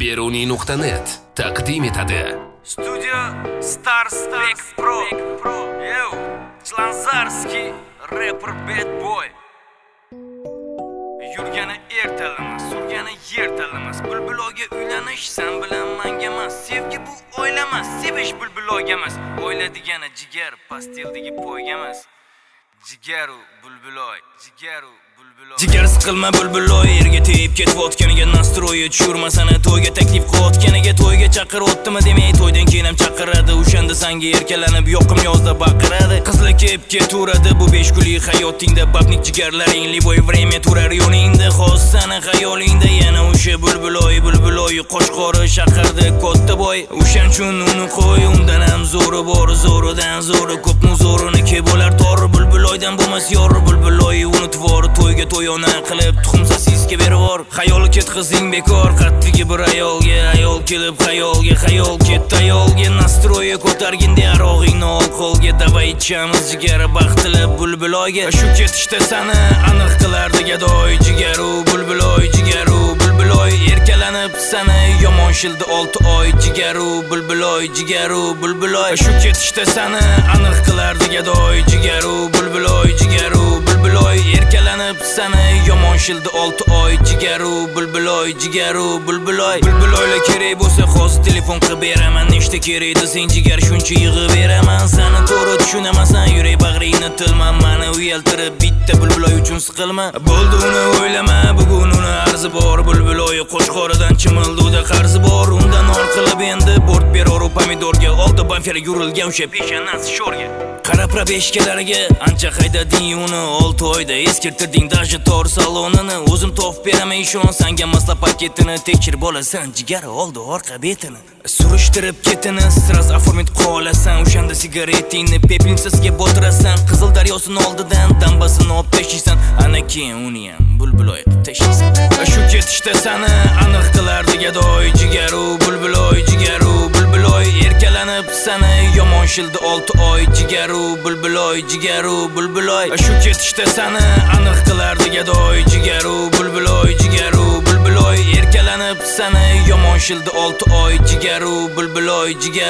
Beruniy.net taqdim etadi. Studio Starspex Pro. Yo, Chlanzarski rapper bad boy. Yurgani ertalamas, surgani yer talamas. Bulbuloga uylanish sen bilan menga emas. Sevgi bu o'ylamas, sevish bulbuloga emas. O'yla degani jigar, pasteldagi poyga emas. Jigaru bulbuloy, jigaru bulbuloy. Jigar siqilma bulbuloy, yerga tegib ketayotganiga nastroyi tushirma sana to'yga taklif qilayotganiga to'yga chaqirayotdimi demay to'ydan keyin ham chaqiradi. O'shanda senga erkalanib yoqim yozda baqiradi. Qizlar kelib keturadi bu 5 kunlik hayotingda babnik jigarlaring liboy время turar yo'lingda xos sana xayolingda yana o'sha bulbuloy qo'shqori shaharda katta boy. O'shan uchun uni qo'y, undan ham zo'ri bor, zo'ridan zo'ri ko'pmi zo'rini ke bo'lar tor bulbuloydan bo'lmas yor bulbuloy unutvor to'yga to'yona qilib tuxumsa sizga bervor. Xayol ketqizing bekor qattiga bir ayol kelib xayol ketdi ayolga nastroyi ko'targindi arog'ingni ol qo'lga davay ichamiz jigar baxtli bulbuloyga. Shu ketishda sani aniq qilardi gadoy jigaru bulbuloy erkalanib sani yomon shildi 6 oy jigaru bulbuloy. Shu ketishda sani aniq qilardi gadoy jigaru bulbuloy erkalanib sani yomon shildi 6 oy jigaru bulbuloy. Bulbuloylar kerak bo'lsa hozir telefon qilib beraman. Nechta kerak desang jigar shuncha yig'ib beraman. Seni to'g'ri tushunamasan, yurak bag'ringni tilman. Meni uyaltirib bitta bulbuloy uchun siqilma. Bo'ldi uni o'ylama, bugun uni arzi bor. Bulbuloy qo'shqoridan chimilduda qarzi bor. Undan orqalab endi bort beror pomidorga. Oldi bamfer yurilgan o'sha peshanasi sho'rga. Qarab eshkalariga ancha haydading uni 6 oyda eskirtirding dashi tor salonini. O'zim topib beraman ishon senga masla paketini. Tekshir bo'lasan jigar oldi orqa betini. Surishtirib ketini stras оформить qolasan. O'shanda sigaretingni pepinsiga botirasan. Qizil daryosini oldidan dambasini olib tashiysan. Ana keyin uni ham bulbuloy tashiysan. Shu ketishda sani aniq qilardi gadoy jigaru bulbuloy erkalanib sani yomon shildi 6 oy jigaru bulbuloy. Shu ketishda sani aniq qilardi gadoy jigaru bulbuloy erkalanib sani yomon shildi 6 oy jigaru bulbuloy.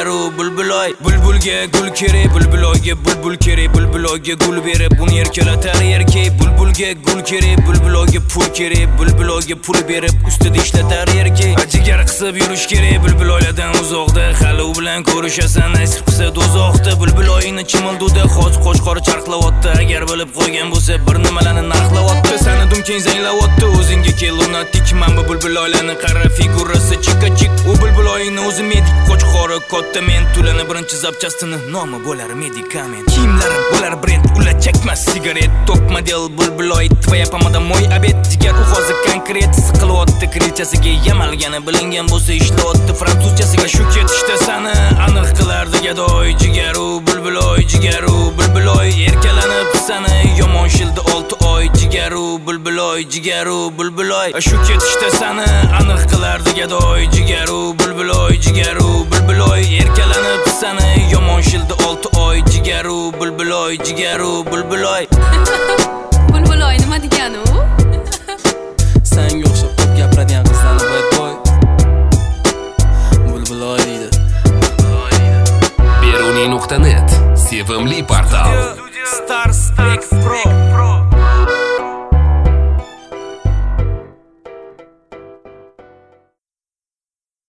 Bulbulga gul kerak, bulbuloyga bulbul kerak. Bulbuloyga gul berib uni erkalatar erkak. Bulbulga gul kerak, bulbuloyga pul kerak. Bulbuloyga pul berib ustida ishlatar erkak. Jigar qisib yurish kerak bulbuloylardan uzoqda. Hali u bilan ko'rishasan nasib qilsa do'zaxda. Bulbuloyni chimilduda hozir qo'shqori charqlayotdi. Agar bilib qo'ygan bo'lsa bir nimalarni narxlayotdi. Seni dumkang zanglayotdi. O'zingga kel lunatik. Mana bu bulbuloylarni qara figurasi chika-chik. U bulbuloyni o'zi medik qo'shqori katta men tulani birinchi zapchastini nomi bo'lar medikament. Kiyimlari bo'lar brend, ular chekmas sigaret. Top model bulbuloy tvoya pomada moy abet. Jigar u hozir konkret siqilyapti krilchasiga yamalgani bilingan bo'lsa ishlayapti fransuzchasiga. Shu ketishda sani aniq qilardi gadoy jigaru bulbuloy erkalanib sani yomon shildi 6 oy jigaru bulbuloy. Shu ketishda sani aniq qilardi gadoy jigaru bulbuloy erkalanib sani yomon shildi 6 oy jigaru bulbuloy. Bulbuloy nima degani u?